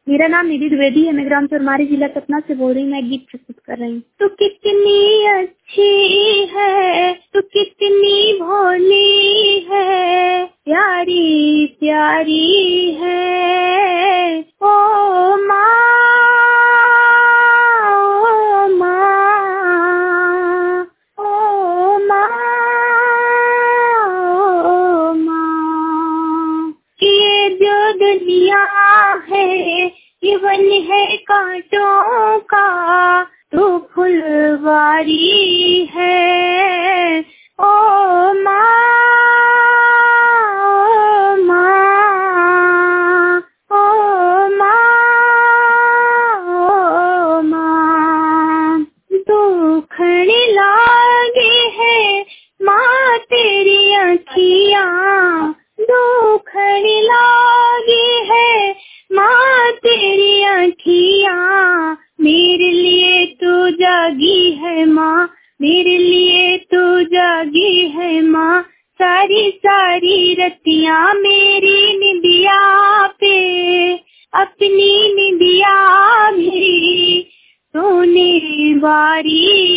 मेरा नाम निधि द्विवेदी है। मैं ग्राम चरमारी, जिला सतना से बोल रही हूँ। मैं गीत प्रस्तुत कर रही हूँ। तू कितनी अच्छी है, तू कितनी भोली है, प्यारी प्यारी है ओ माँ, ओ माँ, ओ माँ, ओ माँ। ये जो दुनिया है ये वन है कांटों का, तू फुलवारी है ओ माँ, ओ माँ, ओ माँ, ओ माँ। दुखन लागे है माँ तेरी अखियाँ, दुखन लागे है माँ तेरी अखियाँ। मेरे लिए तू जागी है माँ, मेरे लिए तू जागी है माँ। सारी सारी रतियाँ मेरी निदिया पे, अपनी निदिया मेरी सोने वारी